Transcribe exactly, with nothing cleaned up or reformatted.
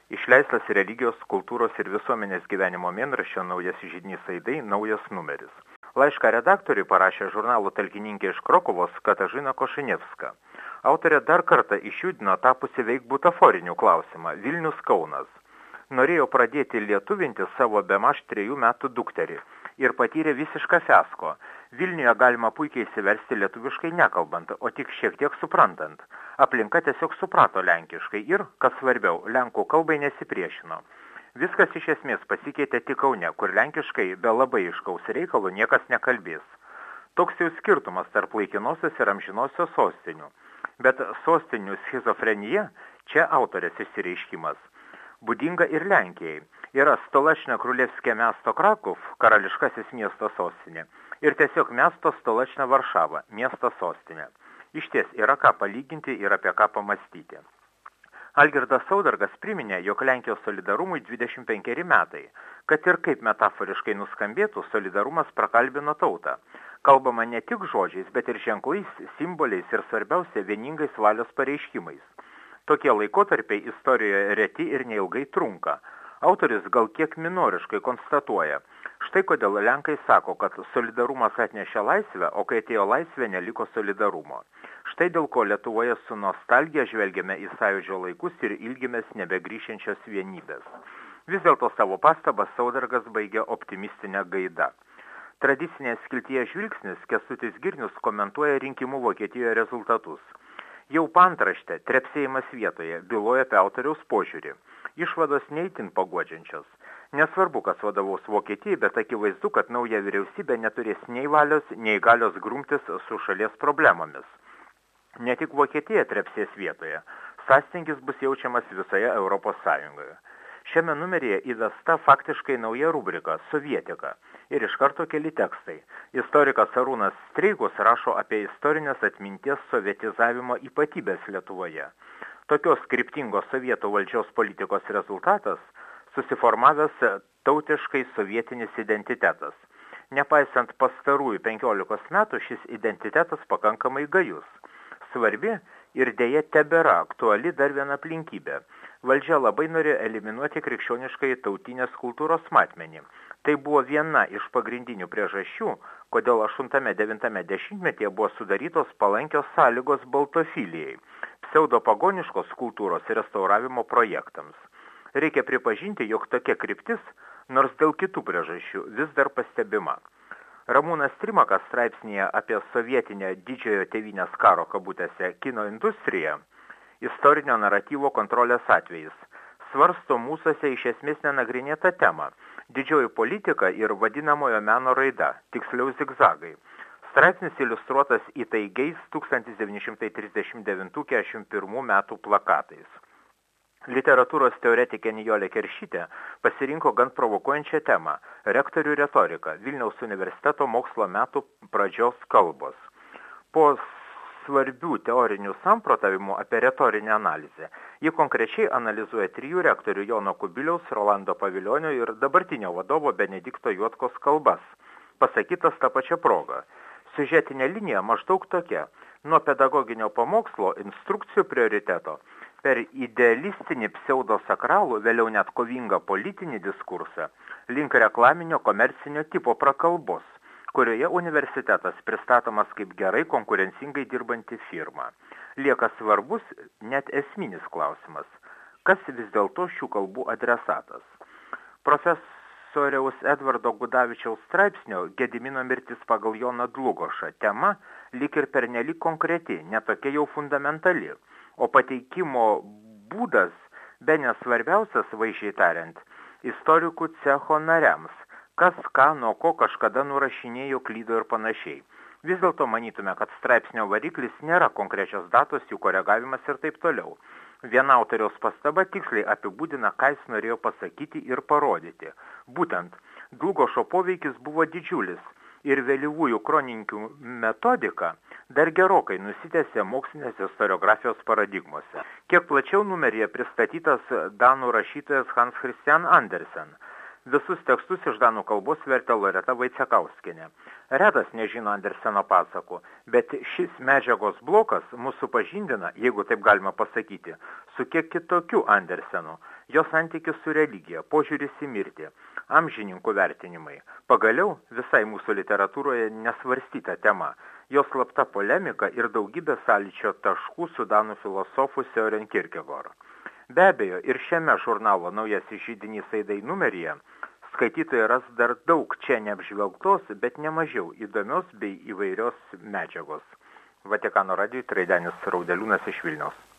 Išleistas religijos, kultūros ir visuomenės gyvenimo mėnraščio Naujas židinys Aidai, naujas numeris. Laišką redaktoriui parašė žurnalo talkininkė iš Krokovos Katažina Košinevska. Autorė dar kartą išjudino tapusi veik butaforinių klausimą Vilnius Kaunas. Norėjo pradėti lietuvinti savo bemaž trejų metų dukterį ir patyrė visišką fiasko. Vilniuje galima puikiai įsiversti lietuviškai nekalbant, o tik šiek tiek suprantant. Aplinka tiesiog suprato lenkiškai ir, kas svarbiau, lenkų kalbai nesipriešino. Viskas iš esmės pasikeitė tik Kaune, kur lenkiškai be labai iškaus reikalų niekas nekalbės. Toks jau skirtumas tarp laikinosios ir amžinosios sostinių. Bet sostinių schizofrenija čia autorės išsireiškimas. Būdinga ir Lenkijai. Yra Stolačna Krulevskė miesto Krakov, karališkasis miesto sostinė, ir tiesiog miesto Stolačna Varšava, miesto sostinė. Išties yra ką palyginti ir apie ką pamastyti. Algirdas Saudargas priminė, jog Lenkijos solidarumui dvidešimt penkeri metai, kad ir kaip metaforiškai nuskambėtų, solidarumas prakalbino tautą. Kalbama ne tik žodžiais, bet ir ženklais, simboliais ir svarbiausia vieningais valios pareiškimais. Tokie laikotarpiai istorijoje reti ir neilgai trunka. Autoris gal kiek minoriškai konstatuoja. Štai kodėl Lenkai sako, kad solidarumas atnešė laisvę, o kai atėjo laisvė, neliko solidarumo. Štai dėl ko Lietuvoje su nostalgija žvelgiame į sąjūdžio laikus ir ilgimės nebegrįšiančios vienybės. Vis dėlto savo pastabą Saudargas baigė optimistinę gaidą. Tradicinės skiltyje žvilgsnis Kęstutis Girnius komentuoja rinkimų Vokietijoje rezultatus. Jau paantraštė, trepsėjimas vietoje, byloja apie autoriaus požiūrį. Išvados neįtin paguodžiančios. Nesvarbu, kas vadovaus Vokietijai, bet akivaizdu, kad nauja vyriausybė neturės nei valios, nei galios grumtis su šalies problemomis. Ne tik Vokietija trepsės vietoje, sąstingis bus jaučiamas visoje Europos Sąjungoje. Šiame numeryje įvesta faktiškai nauja rubrika – Sovietika ir iš karto keli tekstai. Istorikas Arūnas Streikus rašo apie istorinės atminties sovietizavimo ypatybės Lietuvoje. Tokios kryptingos sovietų valdžios politikos rezultatas – susiformavęs tautiškai sovietinis identitetas. Nepaisant pastarųjų penkiolikos metų, šis identitetas pakankamai gajus. Svarbi ir dėja tebėra aktuali dar viena aplinkybė. Valdžia labai norėjo eliminuoti krikščioniškai tautinės kultūros matmenį. Tai buvo viena iš pagrindinių priežasčių, kodėl aštuntame devintame dešimtmetyje buvo sudarytos palankios sąlygos baltofilijai, pseudopagoniškos kultūros restauravimo projektams. Reikia pripažinti, jog tokia kryptis, nors dėl kitų priežasčių, vis dar pastebima. Ramūnas Trimakas straipsnėje apie sovietinę didžiojo tėvynės karo kabutėse kino industriją, istorinio naratyvo kontrolės atvejais, svarsto mūsuose iš esmės nenagrinėtą temą – didžioji politika ir vadinamojo meno raida, tiksliau zigzagai. Straipsnis iliustruotas įtaigiais tūkstantis devyni šimtai trisdešimt devintų keturiasdešimt pirmų metų plakatais. Literatūros teoretikė Nijolė Keršytė pasirinko gan provokuojančią temą – rektorių retorika, Vilniaus universiteto mokslo metų pradžios kalbos. Po svarbių teorinių samprotavimų apie retorinę analizę, ji konkrečiai analizuoja trijų rektorių Jono Kubiliaus, Rolando Pavilionio ir dabartinio vadovo Benedikto Juotkos kalbas, pasakytas tą pačią progą. Siužetinė linija maždaug tokia – nuo pedagoginio pamokslo instrukcijų prioriteto per idealistinį pseudosakralų, vėliau net kovingą politinį diskursą, link reklaminio komercinio tipo prakalbos, kurioje universitetas pristatomas kaip gerai konkurencingai dirbanti firma. Lieka svarbus net esminis klausimas, kas vis dėlto šių kalbų adresatas. Profesoriaus Edvardo Gudavičiaus straipsnio Gedimino mirtis pagal Joną Dlugošą tema lyg ir pernelyg konkreti, netokia jau fundamentali, o pateikimo būdas, be nesvarbiausias, vaizdžiai tariant, istorikų cecho nariams, kas ką nuo ko kažkada nurašinėjo, klydo ir panašiai. Vis dėlto manytume, kad straipsnio variklis nėra konkrečios datos, jų koregavimas ir taip toliau. Viena autoriaus pastaba tiksliai apibūdina, ką jis norėjo pasakyti ir parodyti. Būtent, Dlugošo poveikis buvo didžiulis ir vėlyvųjų kronikių metodika dar gerokai nusitęsė mokslinės istoriografijos paradigmose. Kiek plačiau numeryje pristatytas danų rašytojas Hans Christian Andersen. Visus tekstus iš danų kalbos vertė Loreta Vaicekauskienė. Retas nežino Anderseno pasakų, bet šis medžiagos blokas mus supažindina, jeigu taip galima pasakyti, su kiek kitokiu Andersenu, jo santykis su religija, požiūris į mirtį, amžininkų vertinimai. Pagaliau visai mūsų literatūroje nesvarstyta tema, jo slapta polemika ir daugybė sąlyčio taškų su danų filosofu Søren Kierkegaard. Be abejo, ir šiame žurnalo Naujasis židinys aidai numeryje skaitytojai ras dar daug čia neapžvelgtos, bet nemažiau įdomios bei įvairios medžiagos. Vatikano radijui Traidenis Raudeliūnas iš Vilniaus.